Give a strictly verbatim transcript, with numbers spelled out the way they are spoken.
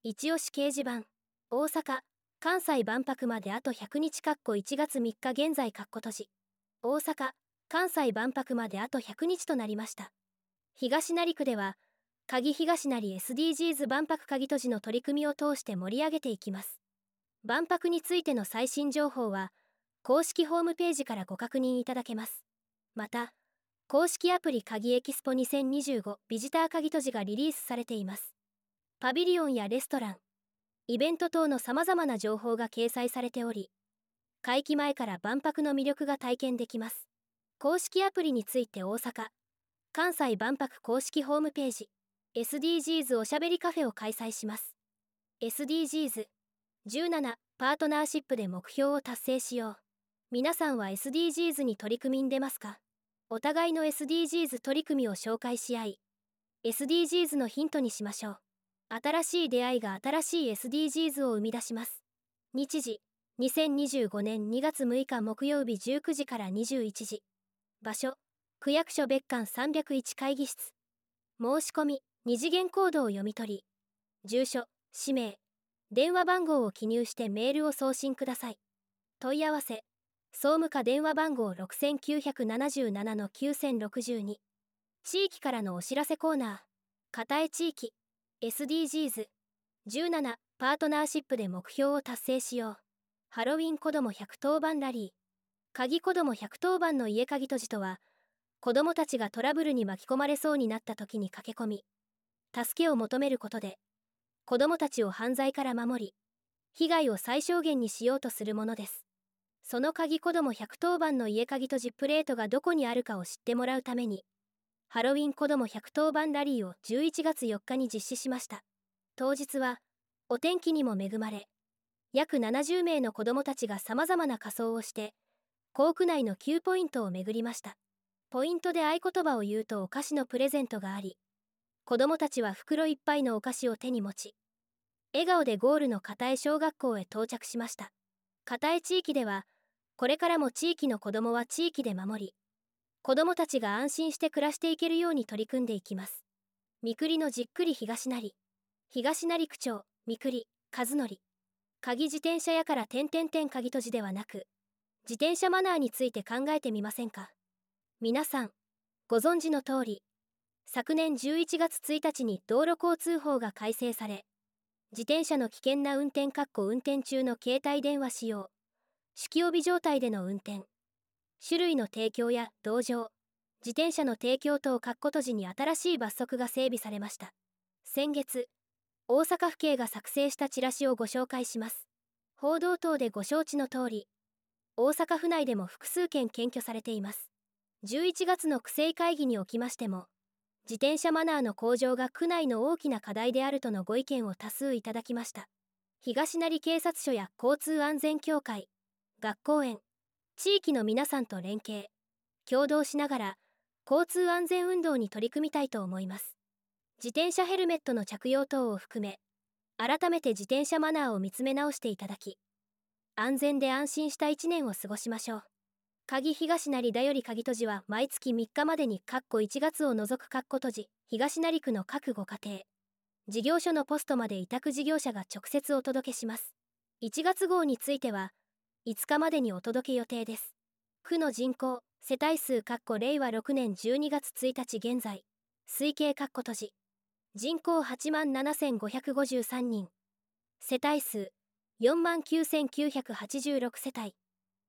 一押し掲示板。大阪・関西万博まであとひゃくにちいちがつみっか現在閉じ。大阪・関西万博まであとひゃくにちとなりました。東成区では、鍵東成 エスディージーズ 万博鍵閉じの取り組みを通して盛り上げていきます。万博についての最新情報は、公式ホームページからご確認いただけます。また、公式アプリ鍵エキスポにせんにじゅうごビジター鍵閉じがリリースされています。パビリオンやレストラン、イベント等の様々な情報が掲載されており、会期前から万博の魅力が体験できます。公式アプリについて大阪・関西万博公式ホームページ、エスディージーズ おしゃべりカフェを開催します。エスディージーズじゅうなな パートナーシップで目標を達成しよう。皆さんは エスディージーズ に取り組みに出ますか？お互いの エスディージーズ 取り組みを紹介し合い、エスディージーズ のヒントにしましょう。新しい出会いが新しい エスディージーズ を生み出します。日時、にせんにじゅうごねんにがつむいか木曜日じゅうくじからにじゅういちじ。場所、区役所別館さんびゃくいち会議室。申し込み、二次元コードを読み取り、住所、氏名、電話番号を記入してメールを送信ください。問い合わせ、総務課電話番号 ろくきゅうなななな きゅうろくに。地域からのお知らせコーナー。片江地域、エスディージーズじゅうなな パートナーシップで目標を達成しよう。ハロウィン子どもひゃくとおばんラリー。鍵子どもひゃくとおばんの家鍵閉じとは、子どもたちがトラブルに巻き込まれそうになった時に駆け込み、助けを求めることで、子どもたちを犯罪から守り、被害を最小限にしようとするものです。その鍵子どもひゃくとおばんの家鍵閉じプレートがどこにあるかを知ってもらうために、ハロウィン子どもひゃくとおばんラリーをじゅういちがつよっかに実施しました。当日は、お天気にも恵まれ、約ななじゅうめいの子どもたちが様々な仮装をして、校区内のきゅうポイントを巡りました。ポイントで合言葉を言うとお菓子のプレゼントがあり、子どもたちは袋いっぱいのお菓子を手に持ち、笑顔でゴールの片江小学校へ到着しました。片江地域では、これからも地域の子どもは地域で守り、子どもたちが安心して暮らしていけるように取り組んでいきます。みくりのじっくり東成、東成区長、みくり、和則。鍵自転車屋から点々点鍵閉じではなく、自転車マナーについて考えてみませんか？皆さん、ご存知の通り、昨年じゅういちがつついたちに道路交通法が改正され、自転車の危険な運転運転中の携帯電話使用、酒気帯び状態での運転、酒類の提供や同乗、自転車の提供等閉じに新しい罰則が整備されました。先月、大阪府警が作成したチラシをご紹介します。報道等でご承知の通り、大阪府内でも複数件検挙されています。じゅういちがつの区政会議におきましても、自転車マナーの向上が区内の大きな課題であるとのご意見を多数いただきました。東成警察署や交通安全協会、学校園、地域の皆さんと連携、協働しながら、交通安全運動に取り組みたいと思います。自転車ヘルメットの着用等を含め、改めて自転車マナーを見つめ直していただき、安全で安心した一年を過ごしましょう。鍵東成だより鍵閉じは毎月みっかまでにいちがつを除く閉じ、東成区の各ご家庭、事業所のポストまで委託事業者が直接お届けします。いちがつ号については、いつかまでにお届け予定です。区の人口、世帯数れいわろくねんじゅうにがつついたち現在、推計閉じ。人口はちまんななせんごひゃくごじゅうさんにん。世帯数よんまんきゅうせんきゅうひゃくはちじゅうろくせたい。